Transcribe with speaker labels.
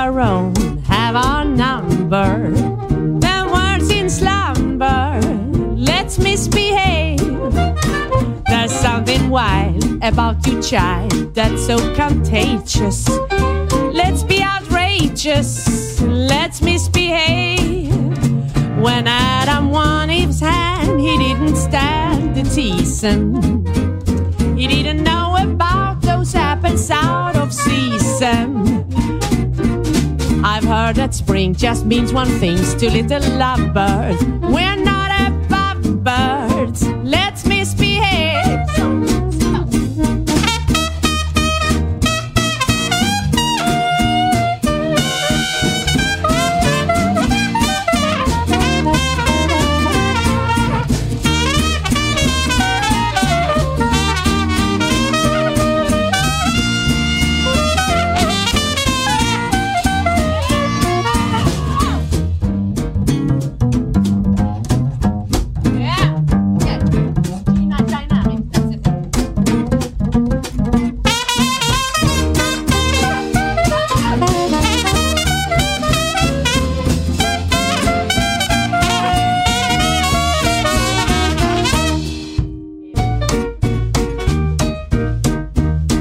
Speaker 1: our own, have our number. The words in slumber, let's misbehave. There's something wild about you, child, that's so contagious. Let's be outrageous, let's misbehave. When Adam won Eve's hand, he didn't stand the teasing. He didn't know about those apples out of season. I've heard that spring just means one thing to little lovebirds. We're not above birds.